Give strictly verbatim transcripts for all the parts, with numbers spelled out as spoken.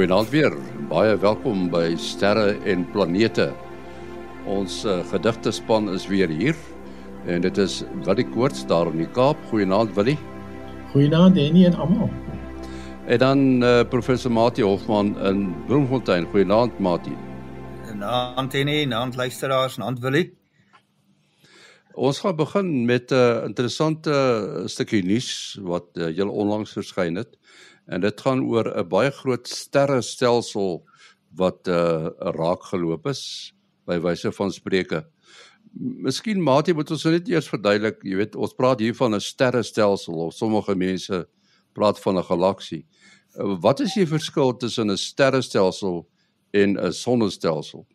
Goeienaand weer, baie welkom by Sterre en Planete. Ons uh, gedigtespan is weer hier en dit is Willie Koorts daar in die Kaap. Goeienaand Willie. Goeienaand Henny en almal. En dan uh, professor Mati Hofman in Bloemfontein. Goeienaand Mati. Goeienaand Henny, goeienaand luisteraars, goeienaand Willie. Ons gaan begin met 'n uh, interessante uh, stukkie nuus wat uh, heel onlangs verskyn het. En dit gaan oor 'n baie groot sterrestelsel wat uh, raak geloop is, by wyse van spreke. Miskien Mati moet ons net eers verduidelik, jy weet, ons praat hier van 'n sterrestelsel, of sommige mense praat van 'n galaksie. Uh, wat is die verskil tussen 'n sterrestelsel en 'n sonnestelsel?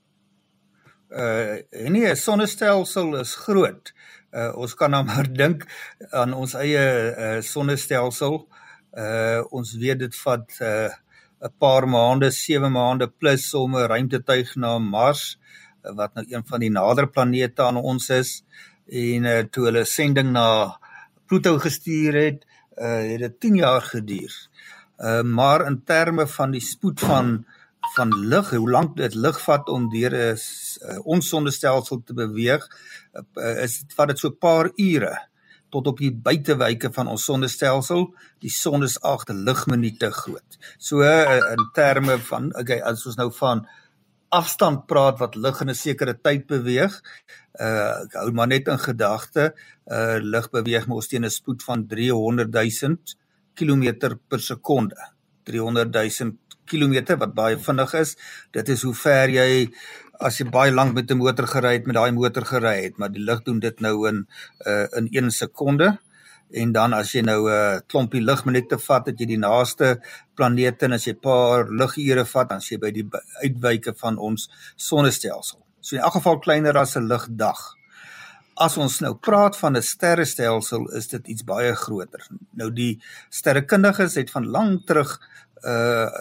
Uh, nee, 'n sonnestelsel is groot. Uh, ons kan nou maar dink aan ons eie uh, sonnestelsel. Uh, ons weet dit vat 'n uh, paar maande, sewe maande plus om 'n ruimtetuig na Mars, uh, wat nou een van die nader planete aan ons is, en uh, toe hulle sending na Pluto gestuur het, uh, het dit tien jaar geduur. Uh, maar in terme van die spoed van van lig, hoe lank dit lig vat om deur 'n uh, ons sonnestelsel te beweeg, uh, is dit vat dit so 'n paar ure tot op die buitewyke van ons sonnestelsel. Die son is agt ligminute groot. So uh, in terme van, okay, as ons nou van afstand praat wat lig in 'n sekere tyd beweeg, uh, ek hou maar net in gedagte, uh, lig beweeg mos teen 'n spoed van driehonderdduisend kilometer per sekonde. driehonderdduisend kilometer, wat baie vinnig is. Dit is hoe ver jy, as jy baie lank met 'n motor gery het, met daai motor gery het, maar die lig doen dit nou in uh, in een sekonde. En dan as jy nou 'n uh, klompie ligminute vat, het jy die naaste planete, en as jy 'n paar ligure vat, dan is jy by die uitwyke van ons sonnestelsel. So in elk geval kleiner as 'n ligdag. As ons nou praat van 'n sterrestelsel, is dit iets baie groter. Nou die sterrekundiges het van lank terug uh,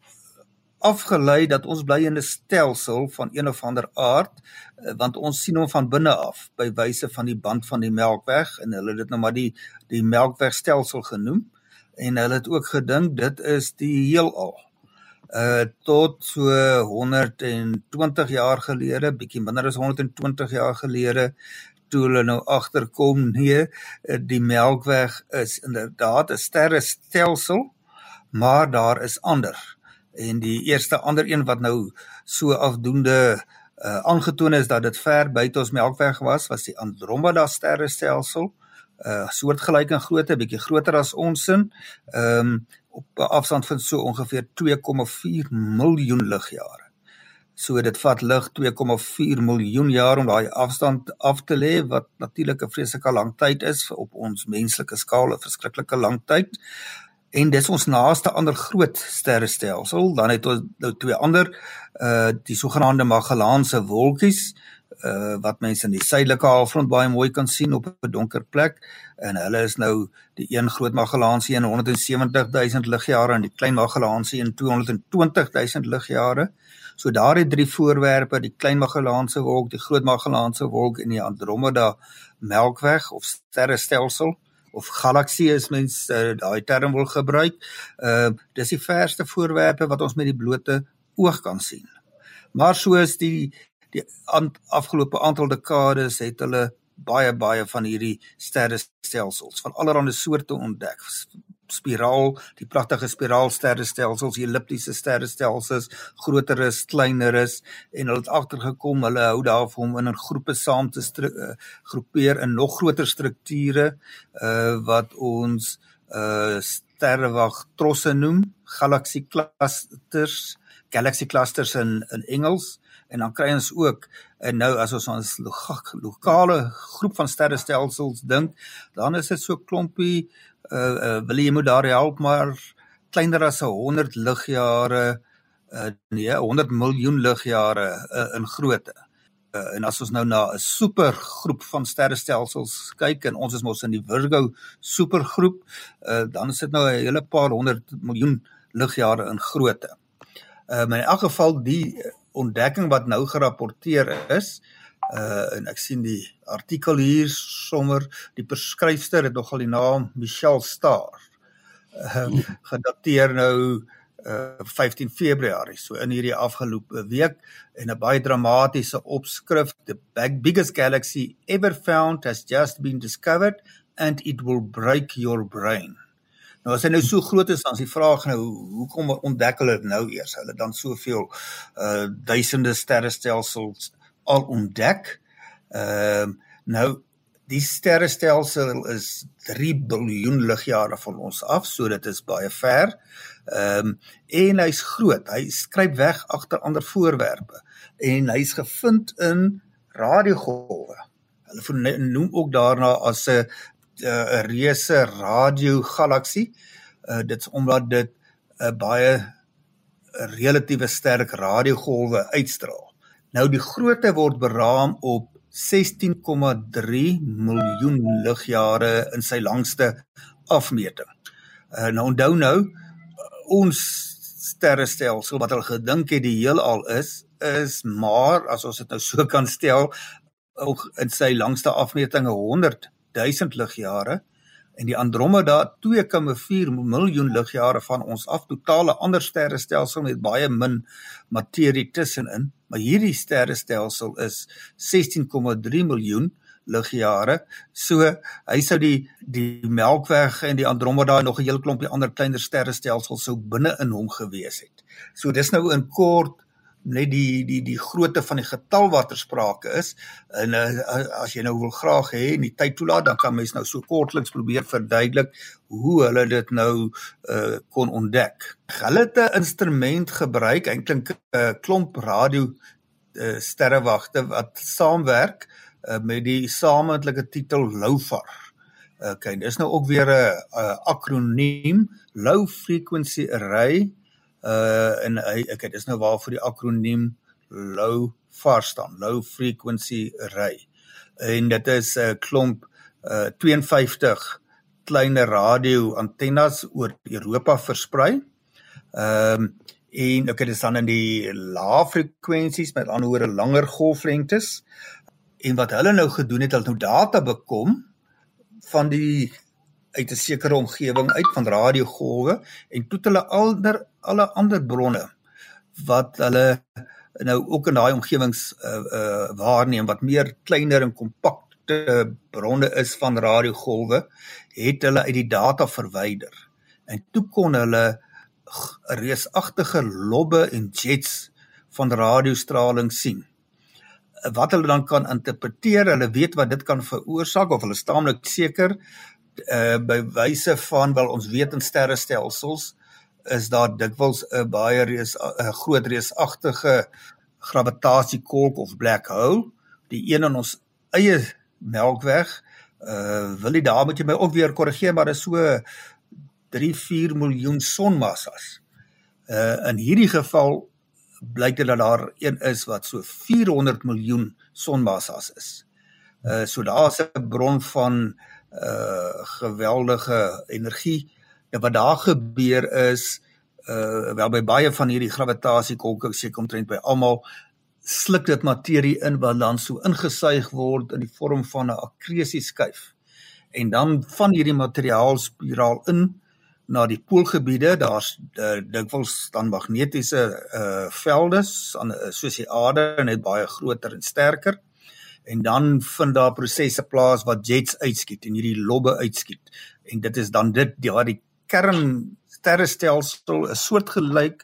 afgelei dat ons bly in 'n stelsel van een of ander aard, want ons sien hom van binne af, by wyse van die band van die Melkweg, en hulle het dit nou maar die, die Melkwegstelsel genoem, en hulle het ook gedink, dit is die heelal. Uh, tot so honderdtwintig jaar gelede, bietjie minder as honderdtwintig jaar gelede, toe hulle nou agterkom, nee, die Melkweg is inderdaad 'n sterrestelsel, maar daar is ander. En die eerste ander een wat nou so afdoende uh, aangetoon is dat dit ver buite ons Melkweg was, was die Andromeda sterrestelsel, uh, soortgelyk in grootte, bietjie groter as ons sin, um, op 'n afstand van so ongeveer twee komma vier miljoen ligjare. So dit vat lig twee komma vier miljoen jaar om daai afstand af te lê, wat natuurlik 'n vreeslike lang tyd is, op ons menslike skaal 'n verskriklike lang tyd. En dis ons naaste ander groot sterrestelsel. Dan het ons nou twee ander, uh, die sogenaamde Magellaanse wolkies, uh, wat mense in die suidelike halfrond baie mooi kan sien op 'n donker plek, en hulle is nou die een groot Magellaanse een honderdsewentigduisend ligjare en die klein Magellaanse een tweehonderdtwintigduisend ligjare. So daar het drie voorwerpe, die klein Magellaanse wolk, die groot Magellaanse wolk en die Andromeda Melkweg of sterrestelsel, of galaksie as mens uh, daai term wil gebruik. Uh, dis die verste voorwerpe wat ons met die blote oog kan sien. Maar soos die, die afgelope aantal dekades het hulle baie, baie van hierdie sterrestelsels, van allerlei soorte ontdek. Spiraal, die pragtige spiraalsterrestelsels, elliptiese sterrestelsels, groter is, kleiner is, en hulle het agtergekom, hulle hou daarvan om in 'n groepe saam te uh, groepeer in nog groter strukture, uh, wat ons uh, sterrewagtrosse noem, galaxy clusters, galaxy clusters in, in Engels, en dan kry ons ook, en nou as ons ons lokale groep van sterrestelsels dink, dan is dit so klompie, Uh, uh, wil jy moet daar help, maar kleiner as honderd ligjare, uh, nee, honderd miljoen ligjare uh, in grootte. Uh, en as ons nou na 'n supergroep van sterrestelsels kyk, en ons is mos in die Virgo supergroep, uh, dan is dit nou 'n hele paar honderd miljoen ligjare in grootte. Uh, maar in elk geval die ontdekking wat nou gerapporteer is, Uh, en ek sien die artikel hier sommer, die beskryfster het nogal die naam Michelle Starr, uh, gedateer nou uh, vyftien Februarie, so in hierdie afgelope week, en 'n baie dramatiese opskrif: The biggest galaxy ever found has just been discovered and it will break your brain. Nou as hy nou so groot is, dan is die vraag nou, hoekom ontdek hulle dit nou eers? Hulle dan soveel uh, duisende sterrestelsels al ontdek. Uh, nou, die sterrestelsel is drie biljoen ligjare van ons af, so dit is baie ver. Um, en hy's groot, hy skryp weg agter ander voorwerpe. En hy's gevind in radiogolwe. Hulle noem ook daarna as 'n 'n reuse radiogalaksie. Uh, dit is omdat dit 'n baie relatiewe sterk radiogolwe uitstraal. Nou die grootte word beraam op sestien komma drie miljoen ligjare in sy langste afmeting. Uh, nou onthou nou, ons sterrestelsel wat hulle gedink het die heelal is, is maar, as ons dit nou so kan stel, ook in sy langste afmeting honderdduisend ligjare, en die Andromeda twee komma vier miljoen ligjare van ons af, totale ander sterrestelsel met baie min materie tussenin, maar hierdie sterrestelsel is sestien komma drie miljoen ligjare, so hy sou die, die Melkweg en die Andromeda en nog 'n hele klompie ander kleiner sterrestelsels sou binne in hom gewees het. So dis nou in kort net die, die, die grootte van die getal wat er sprake is, en uh, as jy nou wil graag hê en die tyd toelaat, dan kan mens nou so kortliks probeer verduidelik hoe hulle dit nou uh, kon ontdek. Hulle het 'n instrument gebruik, eintlik 'n uh, klomp radio uh, sterrewagte wat saamwerk uh, met die gesamentlike titel LOFAR. Okay, dis nou ook weer 'n uh, akroniem, Low Frequency Array. Uh, en hy, okay, dis nou waarvoor die akroniem LOFAR staan, Low Frequency Array. En dit is 'n uh, klomp uh, tweeënvyftig kleine radio antennes oor Europa versprei. Um, en okay, dit is dan in die lae frekwensies, met ander woorde langer golflengtes. En wat hulle nou gedoen het, hulle nou data bekom van die uit 'n sekere omgewing uit van radiogolwe, en toe het hulle ander, alle ander bronne wat hulle nou ook in daai omgewings uh, uh, waarneem, wat meer kleiner en kompakte bronne is van radiogolwe, het hulle uit die data verwyder. En toe kon hulle reusagtige lobbe en jets van radiostraling sien. Wat hulle dan kan interpreteer, hulle weet wat dit kan veroorsaak, of hulle is taamlik seker, Uh, by wyse van, wel ons weet in sterrestelsels, is daar dikwels 'n baie reus, 'n groot reusagtige gravitasiekolk of black hole, die een in ons eie Melkweg, uh, wil nie, daar moet jy my ook weer korrigeer, maar dit is so drie, vier miljoen sonmassas. Uh, in hierdie geval blyk dit dat daar een is wat so vierhonderd miljoen sonmassas is. Uh, so daar is 'n bron van Uh, geweldige energie. En wat daar gebeur is, uh, wel by baie van hierdie gravitasiekolke, seker omtrent by almal, sluk dit materie in wat dan so ingesuig word in die vorm van 'n akkresieskyf. En dan van hierdie materiaal spiraal in na die poolgebiede, daar's uh, dikwels dan magnetiese uh, velde, soos die aarde, net baie groter en sterker. En dan vind daar prosesse plaas wat jets uitskiet en hierdie lobbe uitskiet. En dit is dan dit, ja, die kern sterrestelsel is soortgelyk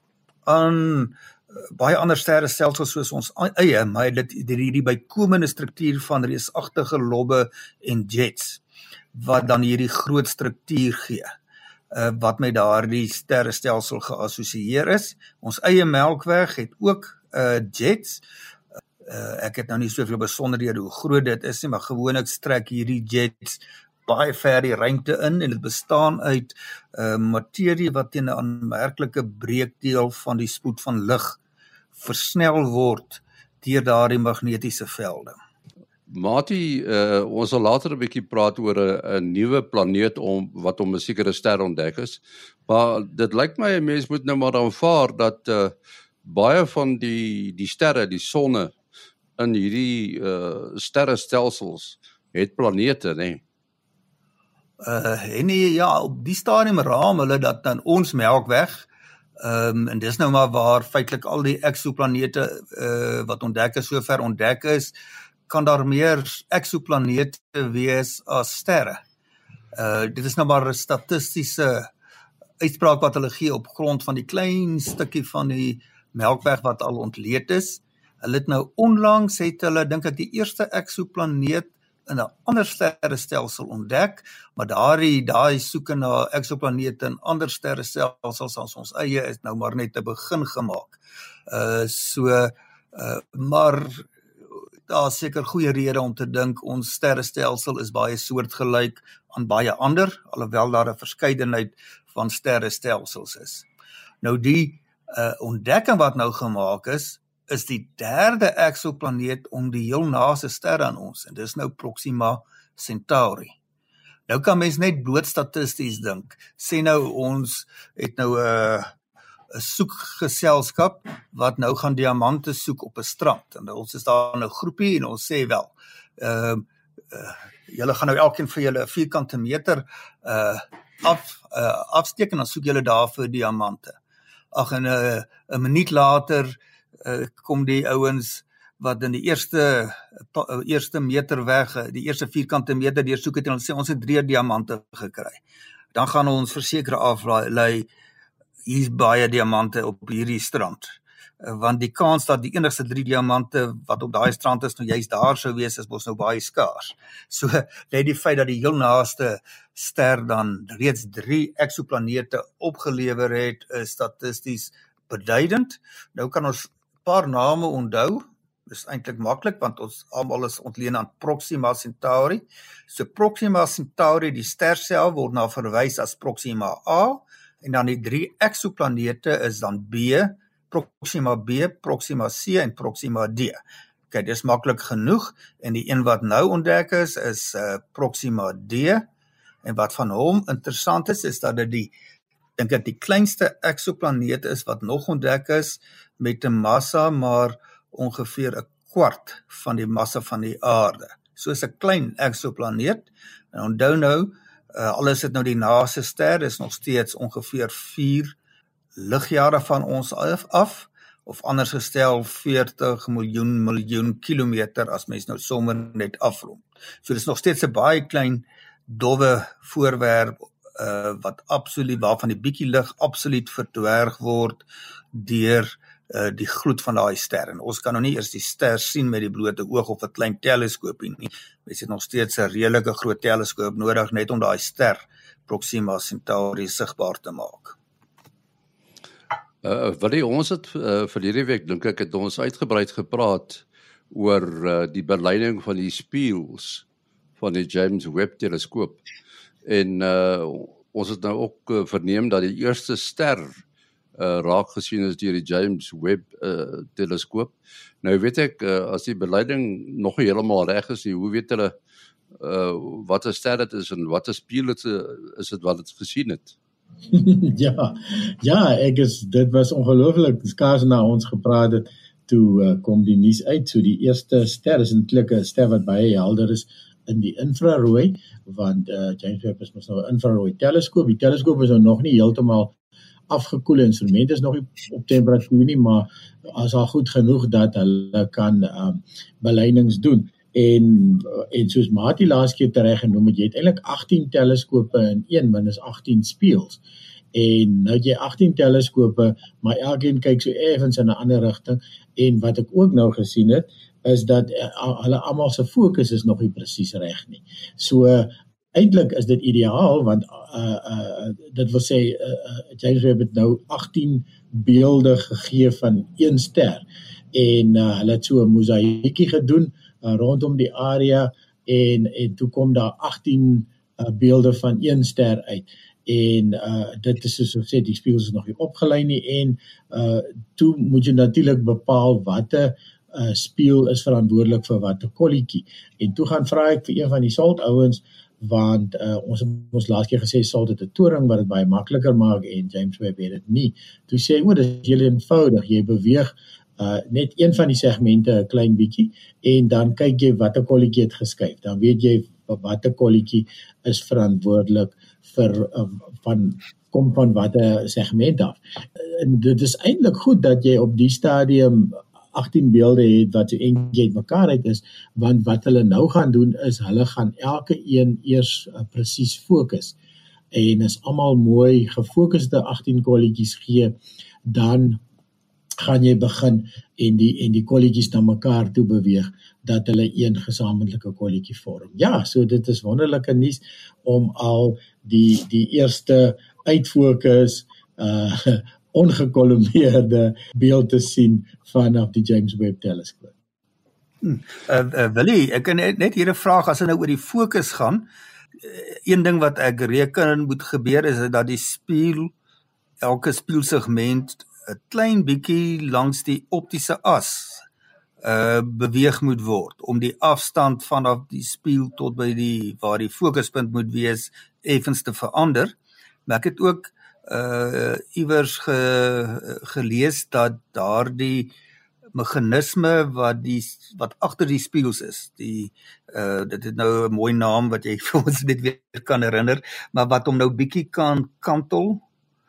aan baie ander sterrestelsels soos ons eie, maar dit hierdie bykomende struktuur van reusagtige lobbe en jets, wat dan hierdie groot struktuur gee, uh, wat met daardie sterrestelsel geassosieer is. Ons eie Melkweg het ook uh, jets. Uh, ek het nou nie soveel besonderhede hoe groot dit is nie, maar gewoonlik strek hierdie jets baie ver die ruimte in, en dit bestaan uit uh, materie wat teen 'n aanmerklike breekdeel van die spoed van lig versnel word deur daardie magnetiese velde. Mati, uh, ons sal later 'n bietjie praat oor 'n, 'n nuwe planeet om wat om 'n sekere ster ontdek is, maar dit lyk my 'n mens moet nou maar aanvaar dat uh, baie van die die sterre, die sonne in hierdie uh, sterrestelsels het planete, nee. Uh, en nee, ja, op die stadium raam hulle dat dan ons Melkweg Um, en dis nou maar waar feitlik al die exoplanete uh, wat ontdek is, sover ontdek is, kan daar meer exoplanete wees as sterre. Uh, dit is nou maar 'n statistiese uitspraak wat hulle gee op grond van die klein stukkie van die Melkweg wat al ontleed is. Hulle het nou onlangs, het hulle, dink ek, die eerste exoplaneet in 'n ander sterrestelsel ontdek, maar daardie daai soeke na exoplanete in ander sterrestelsels as ons eie is nou maar net 'n begin gemaak. Uh, so, uh, maar daar is seker goeie rede om te dink ons sterrestelsel is baie soortgelyk aan baie ander, alhoewel daar 'n verskeidenheid van sterrestelsels is. Nou die uh, ontdekking wat nou gemaak is, is die derde exoplaneet om die heel naaste ster aan ons, en dis nou Proxima Centauri. Nou kan mens net bloot statisties dink. Sê nou ons het nou 'n uh, 'n soekgeselskap wat nou gaan diamante soek op 'n strand, en ons is daar in 'n groepie en ons sê wel, uh, uh, julle gaan nou elkeen vir julle 'n vierkante meter uh, af, uh, afsteek en dan soek julle daar vir diamante. Ag, en 'n uh, 'n minuut later uh, kom die ouens wat in die eerste uh, eerste meter weg, uh, die eerste vierkante meter deursoek het en ons sê ons het drie diamante gekry. Dan gaan ons verseker aflei, hier's baie diamante op hierdie strand. Uh, want die kans dat die enigste drie diamante wat op daai strand is, nou juist daar sou wees, is mos nou baie skaars. So, net die feit dat die heel naaste ster dan reeds drie exoplanete opgelewer het, is statisties beduidend. Nou kan ons 'n paar name onthou. Dis eintlik maklik, want ons almal is ontleen aan Proxima Centauri. So Proxima Centauri, die ster self, word na verwys as Proxima A, en dan die drie exoplanete is dan B, Proxima B, Proxima C en Proxima D. Ok, dis maklik genoeg, en die een wat nou ontdek is, is uh, Proxima D, en wat van hom interessant is, is dat dit die, dink ek die kleinste exoplaneet is wat nog ontdek is, met 'n massa maar ongeveer 'n kwart van die massa van die aarde. So is 'n klein exoplaneet, en onthou nou, uh, al is dit nou die naaste ster, is nog steeds ongeveer vier ligjare van ons af, af of anders gestel veertig miljoen miljoen kilometer, as mens nou sommer net afrond. So dit is nog steeds 'n baie klein, dowwe voorwerp, uh, wat absoluut, waarvan die bietjie lig absoluut verdwerg word deur uh, die gloed van daai ster. En ons kan nou nie eers die ster sien met die blote oog of 'n klein teleskoopie nie. Mens het nog steeds 'n redelike groot teleskoop nodig net om daai ster Proxima Centauri sigbaar te maak. Uh, wat die ons het uh, vir hierdie week, dink ek, het ons uitgebreid gepraat oor uh, die beleiding van die spieëls van die James Webb teleskoop. En uh, ons het nou ook uh, verneem dat die eerste ster uh, raak gesien is deur die James Webb uh, teleskoop. Nou weet ek, uh, as die beleiding nog nie heeltemal reg is nie, hoe weet hulle uh, wat 'n ster dit is en wat 'n spieël dit is dit wat dit gesien het? ja, ja, ek is, dit was ongelooflik skaars na ons gepraat het, toe uh, kom die nuus uit, so die eerste ster is eintlik 'n ster wat baie helder is in die infrarooi, want uh, James Webb is mos nou 'n infrarooi teleskoop, die teleskoop is nou nog nie heeltemal afgekoelde instrument, is nog nie op temperatuur nie, maar is al goed genoeg dat hulle kan um, beleidings doen. En, en soos Mati laas keer tereg genoem het, jy het eintlik agttien teleskope in een, want is agttien spieëls. En nou het jy agttien teleskope, maar elkeen kyk so effens in 'n ander rigting. En wat ek ook nou gesien het, is dat uh, hulle almal se fokus is nog nie presies reg nie. So uh, eintlik is dit ideaal, want uh, uh, dit wil sê, uh, James Webb het nou agttien beelde gegee van een ster. En uh, hulle het so 'n mosaïekie gedoen uh, rondom die area, en, en toe kom daar agttien uh, beelde van een ster uit. En uh, dit is soos ek sê, die spieëls is nog nie opgelei nie, en uh, toe moet jy natuurlik bepaal watte uh, spieël is verantwoordelik vir watte kolletjie. En toe gaan vra ek vir een van die SALT ouens, want uh, ons het ons laas keer gesê SALT het 'n toring wat dit baie makliker maak, en James Webb het dit nie. Toe sê, o, dit is heel eenvoudig, jy beweeg Uh, net een van die segmente 'n klein bietjie, en dan kyk jy watter kolletjie het geskuif. Dan weet jy watter kolletjie is verantwoordelik vir um, van kom van watter segment af. En dit is eintlik goed dat jy op die stadium agttien beelde het wat so eentjie uit mekaar uit is, want wat hulle nou gaan doen is, hulle gaan elke een eers uh, presies fokus, en as almal mooi gefokusde agttien kolletjies gee, dan gaan jy begin en die, en die kolletjies na mekaar toe beweeg, dat hulle een gesamentlike kolletjie vorm. Ja, so dit is wonderlike nuus om al die, die eerste uitfokus, uh, ongekolombeerde beeld te sien vanaf die James Webb teleskoop. Hmm. Uh, uh, Willie, ek kan net, net hier 'n vraag, as dit nou oor die fokus gaan, uh, een ding wat ek reken moet gebeur is dat die spieël, elke spieelsegment 'n klein bietjie langs die optiese as uh, beweeg moet word, om die afstand vanaf die spieël tot by die, waar die fokuspunt moet wees, effens te verander. Maar ek het ook uh, iewers ge, gelees dat daardie meganisme wat die wat agter die spieëls is, die uh, dit het nou 'n mooi naam wat jy vir ons net weer kan herinner, maar wat hom nou bietjie kan kantel,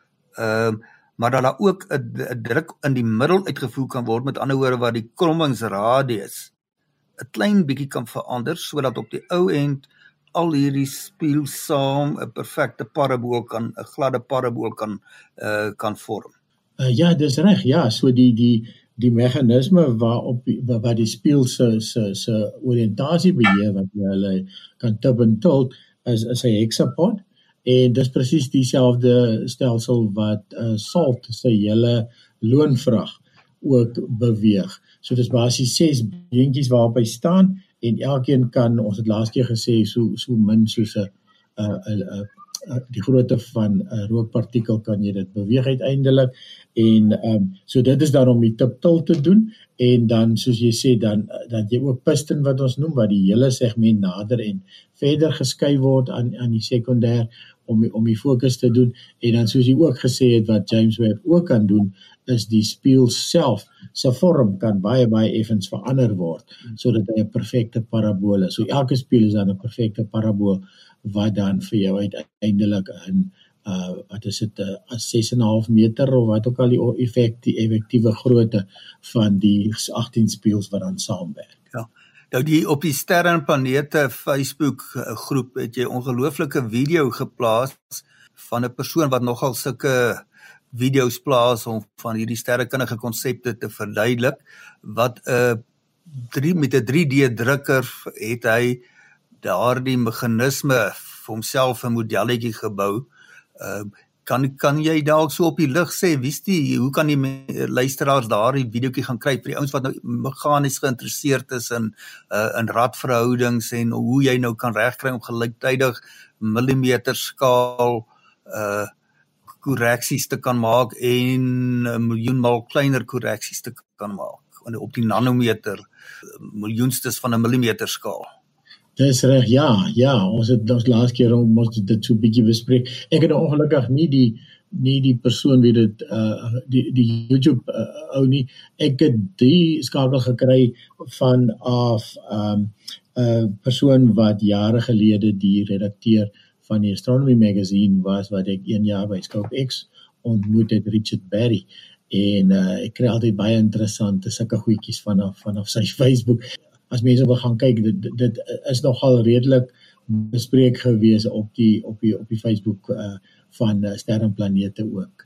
uh, maar dat daar ook 'n druk in die middel uitgevoer kan word, met ander woorde waar die krommingsradius 'n klein bietjie kan verander, sodat op die ou end al hierdie spieël saam 'n perfekte parabool kan, 'n gladde parabool kan uh, kan vorm. Uh, ja, dis reg, ja, so die die die meganisme waarop waar die spieël se se se oriëntasie beheer, wat hulle kan tip en tilt, is is 'n hexapod, en dis presies dieselfde stelsel wat uh, SALT se hele loonvrag ook beweeg. So dis basies ses beentjies waarop hy staan, en elkeen kan, ons het laas keer gesê, so so min soos 'n uh, uh, uh, die grootte van 'n uh, rookpartikel kan jy dit beweeg uiteindelik, en um, so dit is dan om die tip-til te doen, en dan soos jy sê, dan dat jy ook piston wat ons noem, wat die hele segment nader en verder geskei word aan aan die sekondêr om om die fokus te doen, en dan soos jy ook gesê het wat James Webb ook kan doen, is die spieël self se vorm kan baie baie effens verander word, sodat hy 'n perfekte parabool is. So elke spieël is dan 'n perfekte parabool wat dan vir jou uiteindelik in uh wat is dit, uh, ses en 'n half meter of wat ook al die effek die effektiewe grootte van die agttien spieëls wat dan saamwerk. Ja. Nou die op die Sterre en Planete Facebook groep het jy ongelooflike video geplaas van 'n persoon wat nogal sulke video's plaas om van hierdie sterrekundige konsepte te verduidelik, wat 'n uh, drie met 'n drie D drukker het hy daardie meganisme vir homself 'n modelletjie gebou. Uh, kan kan jy dalk so op die lig sê, wie's die, hoe kan die luisteraars daardie videoetjie gaan kry vir die ouens wat nou meganies geïnteresseerd is in uh, in radverhoudings en hoe jy nou kan regkry om gelyktydig millimeter skaal uh korreksies te kan maak en 'n miljoen maal kleiner korreksies te kan maak op die nanometer, miljoenstes van 'n millimeter skaal. Dis reg, ja, ja, ons het ons laas keer om ons dit so 'n bietjie bespreek. Ek het ongelukkig nie die nie die persoon wie dit uh, die die YouTube uh, ou nie. Ek het die skakel gekry van af 'n um, uh, persoon wat jare gelede die redakteur van die Astronomy Magazine was, wat ek een jaar by Scope X ontmoet het, Richard Berry, en uh, ek kry altyd baie interessante sulke goedjies vanaf vanaf sy Facebook. As mense wil gaan kyk, dit, dit is nogal redelik bespreek gewees op die op die op die Facebook uh, van uh, Sterre en Planete ook.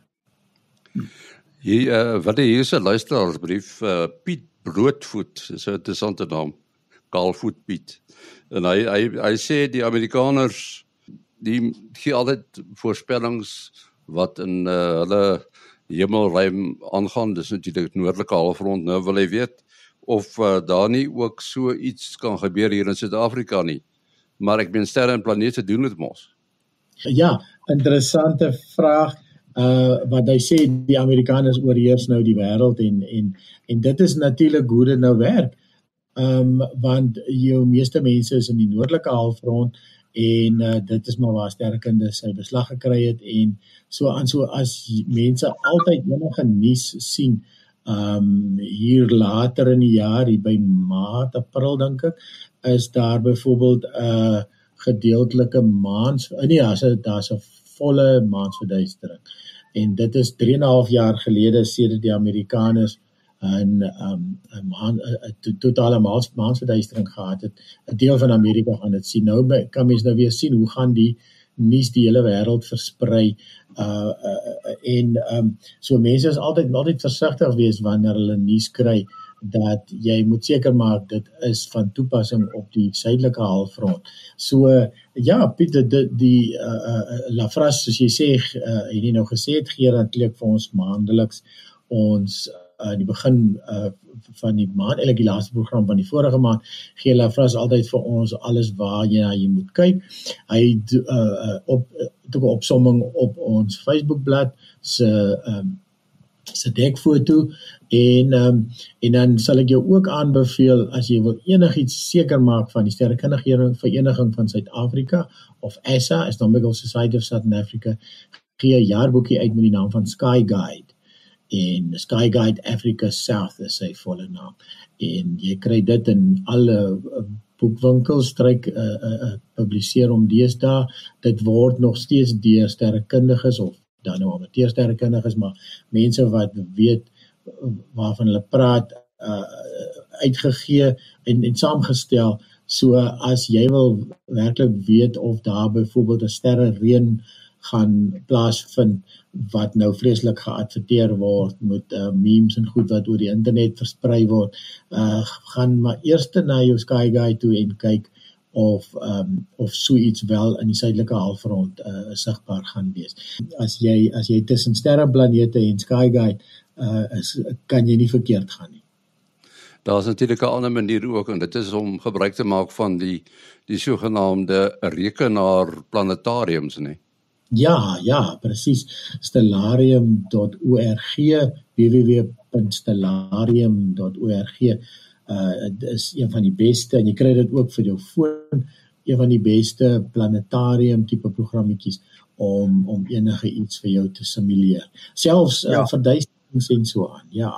Hier uh, wat hier is 'n luisteraarsbrief, uh, Piet Broodvoet, is 'n interessante naam, Kaalvoet Piet. En hy hy hy sê die Amerikaners die gee altyd voorspellings wat in uh, hulle hemelruim aangaan, dis natuurlik noordelike halfrond. Nou wil hy weet of uh, daar nie ook so iets kan gebeur hier in Suid-Afrika nie. Maar ek ben Sterre en Planete doen dit mos. Ja, interessante vraag. Uh, wat hy sê, die Amerikaners oorheers nou die wêreld, en en en dit is natuurlik hoe dit nou werk. Um, want jou meeste mense is in die noordelike halfrond, en uh, dit is maar waar sterrekunde sy beslag gekry het, en so aan so as mense altyd enige nuus sien, um, hier later in die jaar, hier by Maart, April dink ek, is daar byvoorbeeld 'n uh, gedeeltelike maans, nee, as daar's 'n volle maansverduistering. En dit is drie en 'n half jaar gelede sedert die Amerikaners 'n um, 'n maan, 'n totale maans, maansverduistering gehad het. 'n Deel van Amerika gaan dit sien. Nou kan mens nou weer sien hoe gaan die nuus die hele wêreld versprei. Uh, uh, en um, so mense is altyd altyd versigtig wees wanneer hulle nuus kry, dat jy moet seker maak dit is van toepassing op die suidelike halfrond. So ja, Pieter, die, die uh, uh, Lafras, soos jy sê, uh, het jy nou gesê het, gee eintlik vir ons maandeliks ons uh, die begin uh, van die maand, eintlik die laaste program van die vorige maand, gee Lafras altyd vir ons alles waar jy na jy moet kyk. Hy uh, op toe 'n opsomming op ons Facebookblad se um, se dekfoto en um, en dan sal ek jou ook aanbeveel as jy wil enigiets seker maak van die Sterrekundige Vereniging van Suid-Afrika of S A, Astronomical Society of Southern Africa, gee 'n jaarboekie uit met die naam van Sky Guide. En Sky Guide Africa South is sy volle naam. En jy kry dit in alle uh, boekwinkels, stryk uh, uh, uh, publiseer om deesdae. Dit word nog steeds deur sterrekundiges of dan nou amateursterrekundiges, maar mense wat weet waarvan hulle praat, uh, uitgegee en, en saamgestel. So as jy wil werklik weet of daar byvoorbeeld 'n sterrereën gaan plaasvind wat nou vreeslik geadverteer word met uh, memes en goed wat oor die internet versprei word, uh, gaan maar eers na jou Sky Guide toe en kyk of um, of so iets wel in die suidelike halfrond uh, sigbaar gaan wees. As jy as jy tussen sterreplanete en Sky Guide uh, is, kan jy nie verkeerd gaan nie. Daar is natuurlik 'n ander manier ook, en dit is om gebruik te maak van die die sogenaamde rekenaar planetariums, nee. Ja, ja, presies. stellarium dot org, w w w punt stellarium dot org. Uh, dit is een van die beste, en jy kry dit ook vir jou foon, een van die beste planetarium tipe programmetjies om om enige iets vir jou te simuleer. Selfs ja. uh, verduisterings en so aan, ja.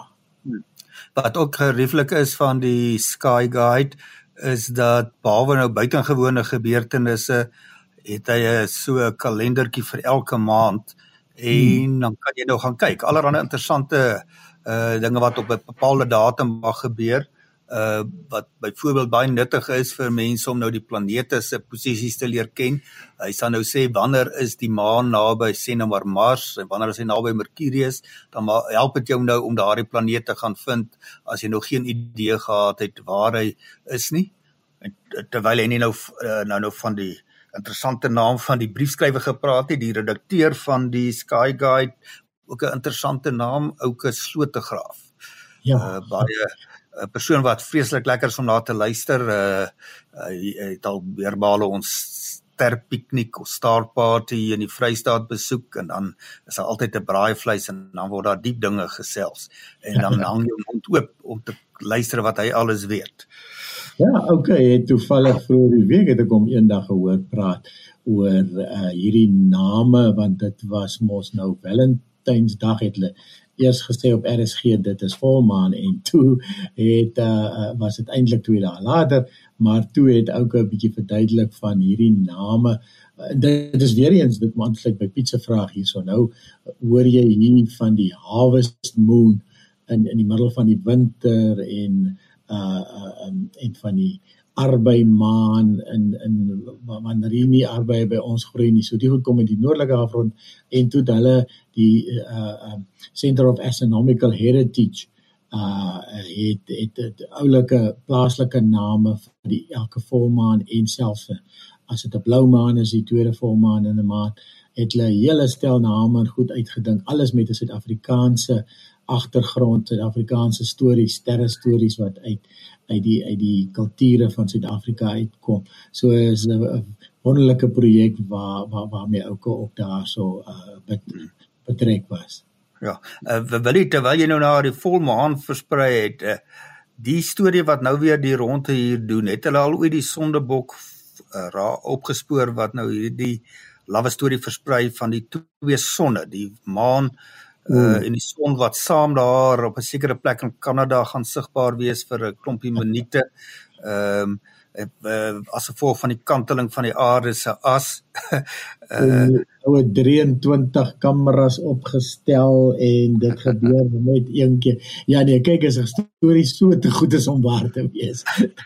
Wat ook gerieflik is van die Sky Guide, is dat behalwe nou buitengewone gebeurtenisse, het hy so 'n kalendertjie vir elke maand, en hmm. dan kan jy nou gaan kyk, allerlei interessante uh, dinge wat op 'n bepaalde datum mag gebeur, uh, wat byvoorbeeld baie nuttig is vir mense om nou die planete se posisies te leer ken. Hy sal nou sê, wanneer is die maan naby, sê nou maar Mars, en wanneer is hy naby Mercurius, dan help dit jou nou om daardie planete gaan vind, as jy nog geen idee gehad het waar hy is nie. En terwyl hy nie nou, nou, nou van die interessante naam van die briefskrywer gepraat het, die redakteur van die Sky Guide, ook 'n interessante naam, Ouke Slotegraaf. Ja. Uh, baie 'n persoon wat vreeslik lekker is om na te luister. Uh, hy het al weerbale ons sterpiknik of star party in die Vrystaat besoek, en dan is daar altyd 'n braaivleis, en dan word daar diep dinge gesels. En dan hang jou mond oop om te luister wat hy alles weet. Ja, okay, het toevallig vroeër die week het ek hom eendag gehoor praat oor uh, hierdie name, want dit was mos nou Valentynsdag, het hulle eers gesê op R S G, dit is volmaan, en toe het, uh, was het eintlik twee dae later, maar toe het ook 'n bietjie verduidelik van hierdie name. Uh, dit is weer eens, dit moet aansluit by Piet se vraag hierso nou, hoor jy hier van die harvest moon in, in die middel van die winter, en Uh, uh, um, en van die arbeimaan in, in wanneer hier nie arbei by ons groei nie, so die goed kom in die noordelike halfrond, en toe hulle die uh, uh, Center of Astronomical Heritage uh, het, het, het oulike plaaslike name vir die elke volmaan, en selfs as dit 'n blou maan is, die tweede volmaan in 'n maand, het hulle 'n hele stel name en goed uitgedink, alles met 'n Suid-Afrikaanse agtergrond, Suid-Afrikaanse stories, sterre stories wat uit uit die uit die kulture van Suid-Afrika uitkom. So is 'n wonderlike projek waar waar waarmee Ouke ook daar so uh, bet, betrek was. Ja, uh, wil jy terwyl jy nou na die volmaan versprei het, uh, die storie wat nou weer die ronde hier doen, het hulle al ooit die Sondebok uh, opgespoor wat nou hierdie lawwe storie versprei van die twee sonne, die maan Uh, en die son wat saam daar op 'n sekere plek in Kanada gaan sigbaar wees vir 'n klompie minute. Um, uh, as gevolg van die kanteling van die aarde se as. uh, Ou drieëntwintig kameras opgestel en dit gebeur net een keer. Ja nee, kyk as 'n storie so te goed is om waar te wees.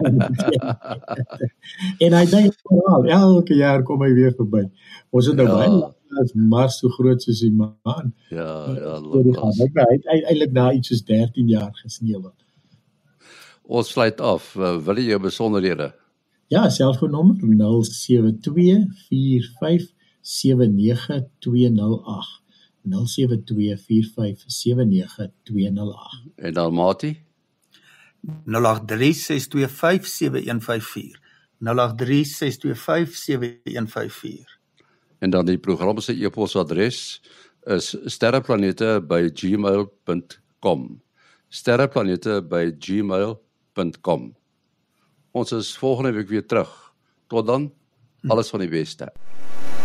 En hy dink oral, elke jaar kom hy weer verby. Ons het nou Ja. baie as Mars so groot soos die maan. Ja, ja, Storie gaan. laat Hy het eintlik na iets soos dertien jaar gesneeuwel. ons sluit af. Uh, wil jy jou besonderhede? Ja, selfoonnommer nul sewe twee vier vyf sewe nege twee nul agt. nul sewe twee vier vyf sewe nege twee nul agt. En dan Mati? nul agt drie ses twee vyf sewe een vyf vier. nul agt drie ses twee vyf sewe een vyf vier. En dan die program se e-posadres is sterreplanete by gmail punt com. sterreplanete by gmail punt com. Ons is volgende week weer terug. Tot dan, alles van die beste.